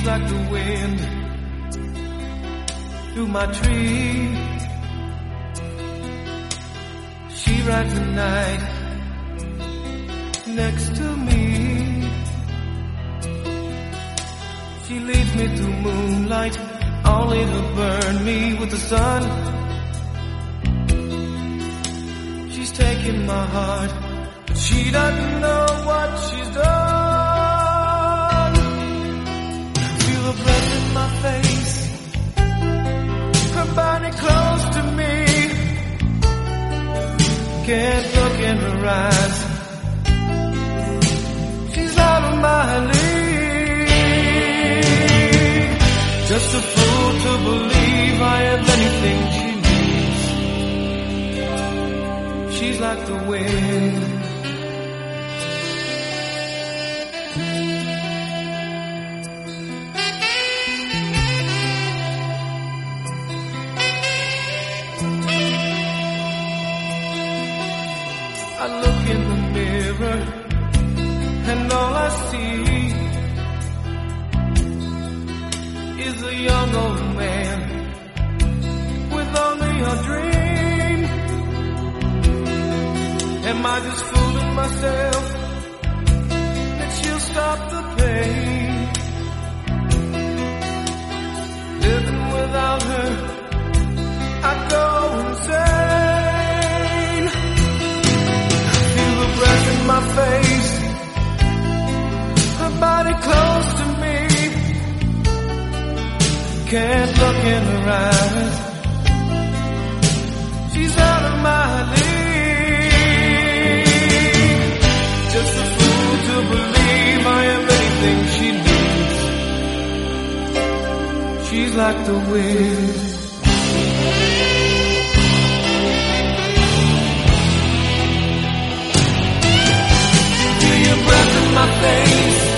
She's like the wind through my tree. She rides the night next to me. She leads me through moonlight, only to burn me with the sun. She's taking my heart, but she doesn't know what she's done. Feel her breath in my face, her body close to me. Can't look in her eyes, she's out of my league. Just a fool to believe I have anything she needs. She's like the wind. I look in the mirror and all I see is a young old man with only a dream. Am I just fooling myself that she'll stop the pain? Living without her, I'd go insane. Feel the breath in my face, her body close to me. Can't look in her eyes, she's out of my league. Just a fool to believe I am anything she needs. She's like the wind. Feel your breath in my face,